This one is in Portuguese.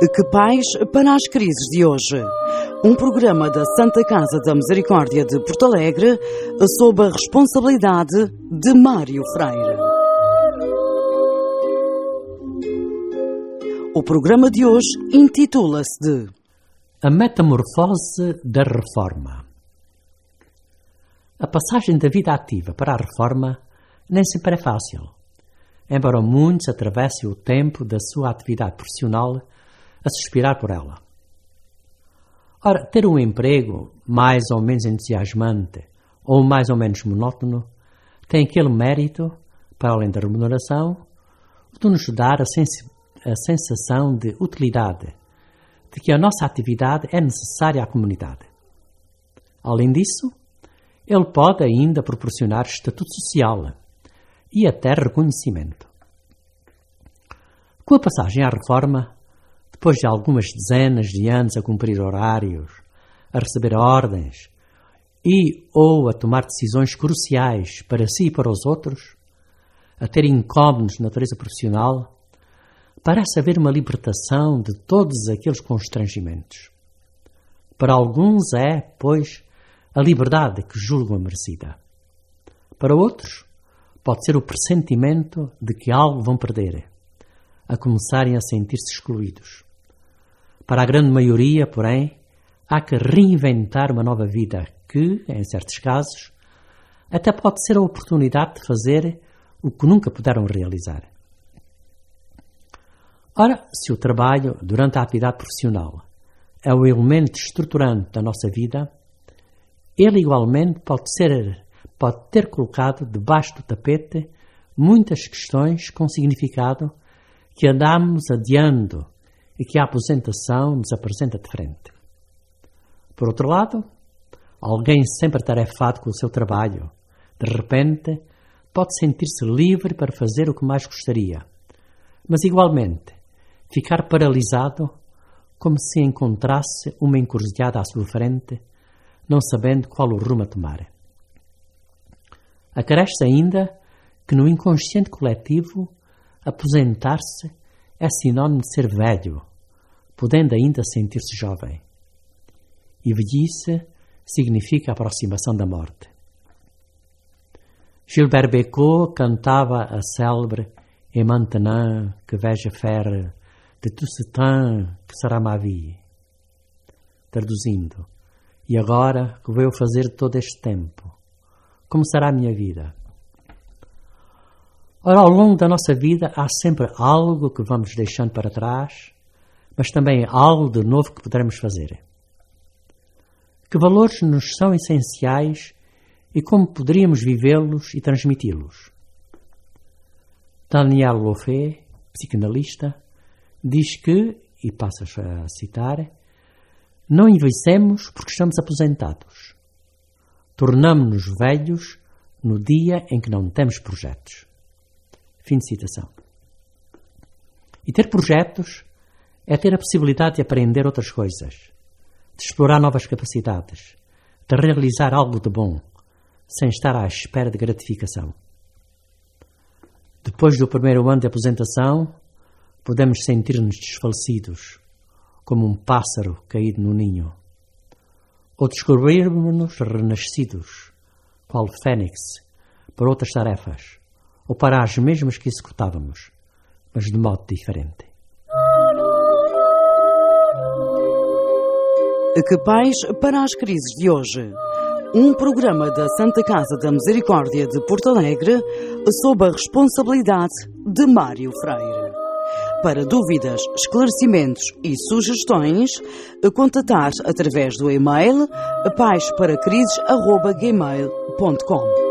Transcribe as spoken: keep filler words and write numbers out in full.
Que Paz para as Crises de Hoje. Um programa da Santa Casa da Misericórdia de Porto Alegre, sob a responsabilidade de Mário Freire. O programa de hoje intitula-se de A Metamorfose da Reforma. A passagem da vida ativa para a reforma nem sempre é fácil, embora muitos atravessem o tempo da sua atividade profissional a suspirar por ela. Ora, ter um emprego mais ou menos entusiasmante ou mais ou menos monótono tem aquele mérito, para além da remuneração, de nos dar a, sens- a sensação de utilidade, de que a nossa atividade é necessária à comunidade. Além disso, ele pode ainda proporcionar estatuto social e até reconhecimento. Com a passagem à reforma, depois de algumas dezenas de anos a cumprir horários, a receber ordens e ou a tomar decisões cruciais para si e para os outros, a ter incómodos de natureza profissional, parece haver uma libertação de todos aqueles constrangimentos. Para alguns é, pois, a liberdade que julgam merecida. Para outros, pode ser o pressentimento de que algo vão perder, a começarem a sentir-se excluídos. Para a grande maioria, porém, há que reinventar uma nova vida que, em certos casos, até pode ser a oportunidade de fazer o que nunca puderam realizar. Ora, se o trabalho, durante a atividade profissional, é o elemento estruturante da nossa vida, ele igualmente pode ser, pode ter colocado debaixo do tapete muitas questões com significado que andamos adiando e que a aposentação nos apresenta de frente. Por outro lado, alguém sempre atarefado com o seu trabalho, de repente, pode sentir-se livre para fazer o que mais gostaria, mas igualmente ficar paralisado como se encontrasse uma encruzilhada à sua frente, não sabendo qual o rumo a tomar. Acresce ainda que no inconsciente coletivo aposentar-se é sinónimo de ser velho, podendo ainda sentir-se jovem. E velhice significa a aproximação da morte. Gilbert Bécaud cantava a célebre « Et maintenant que vais-je faire de tout ce temps que sera ma vie ?» Traduzindo, e agora que vou eu fazer todo este tempo? Como será a minha vida? Ora, ao longo da nossa vida há sempre algo que vamos deixando para trás, mas também algo de novo que poderemos fazer. Que valores nos são essenciais e como poderíamos vivê-los e transmiti-los? Daniel Lofé, psicanalista, diz que, e passo a citar, não envelhecemos porque estamos aposentados. Tornamo-nos velhos no dia em que não temos projetos. Fim de citação. E ter projetos é ter a possibilidade de aprender outras coisas, de explorar novas capacidades, de realizar algo de bom, sem estar à espera de gratificação. Depois do primeiro ano de aposentação, podemos sentir-nos desfalecidos, como um pássaro caído no ninho, ou descobrirmos-nos renascidos, qual fênix, para outras tarefas, ou para as mesmas que executávamos, mas de modo diferente. Que Paz para as Crises de Hoje. Um programa da Santa Casa da Misericórdia de Porto Alegre, sob a responsabilidade de Mário Freire. Para dúvidas, esclarecimentos e sugestões, contatar através do e-mail paz para crises arroba gmail ponto com.